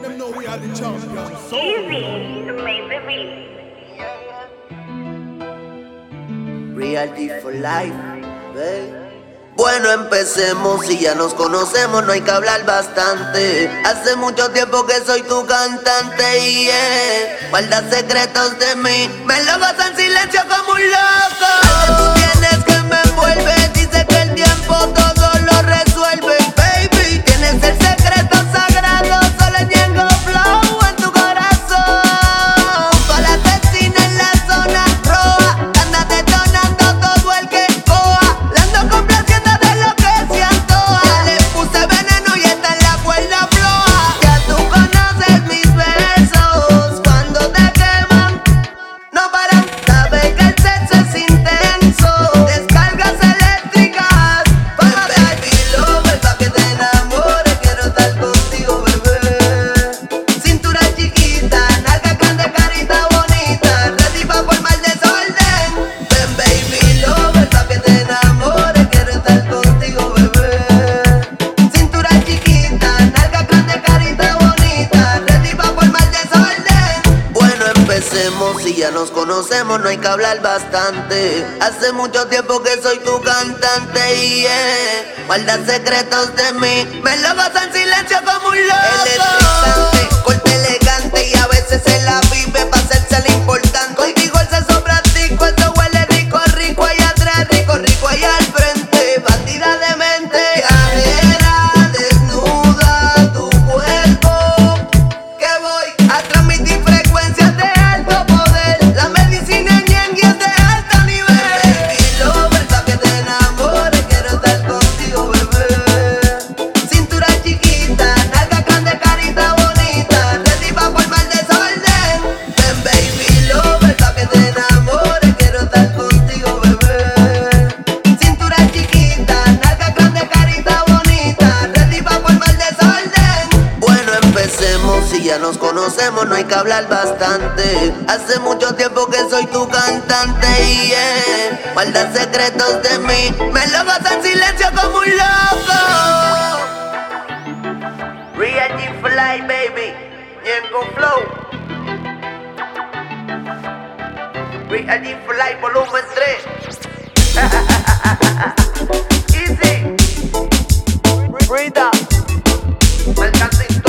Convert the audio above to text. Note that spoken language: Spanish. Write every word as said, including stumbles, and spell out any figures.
Make them know we are the champions. So Easy to make the beat. Reality for life, babe. Bueno, empecemos, si ya nos conocemos no hay que hablar bastante. Hace mucho tiempo que soy tu cantante y yeah, guarda secretos de mí, me lo gozo en silencio como un loco. Algo tú tienes que me envuelve, dice que el tiempo todo lo resuelve. Baby, tienes el secreto sagrado, solo tengo flow en tu corazón. Con la asesina en la zona roja, anda detonando todo el que coja. La ando complaciendo de lo que se antoja. Ya le puse veneno y está en la cuerda floja. Ya tú conoces mis besos, cuando te queman no paran. Sabes que el sexo es intenso, descargas eléctricas para baby lover, pa' que te enamores. Quiero estar contigo, bebé. Cintura chiquita, nalga grande, carita bonita, ready pa' formar desorden. Ven baby lover, pa' que te enamores. Quiero estar contigo, bebé. Cintura chiquita, nalga grande, carita bonita, ready pa' formar desorden. Bueno, empecemos, si ya nos conocemos no hay que hablar bastante. Hace mucho tiempo que soy tu cantante y yeah, guarda secretos de mí, me lo gozo en silencio como un loco. Electrizante, corte elegante y a veces se la vive pa' hacerse lo importante. Contigo el sexo practico, eso huele rico, rico allá atrás, rico, rico allá al frente. Bandida de mente, viajera, desnuda tu cuerpo, que voy a transmitir frecuencias de alto poder. La medicina ñengue es de alto nivel. Baby lover, pa' que te enamores. Quiero estar contigo, bebé. Cintura chiquita, nalga grande, carita bonita, ready pa' formar desorden. Ven baby lover, pa' que te enamores. Quiero estar contigo, bebé. Cintura chiquita, nalga grande, carita bonita, ready pa' formar desorden. Bueno, empecemos, si ya nos conocemos no hay que hablar bastante. Hace mucho tiempo que soy tu cantante y yeah, guarda secretos de mí, me lo gozo en silencio como un loco. Real G for life, baby. Ñengo flow. Real G for life, volumen tres. Easy. Frida. Marcante.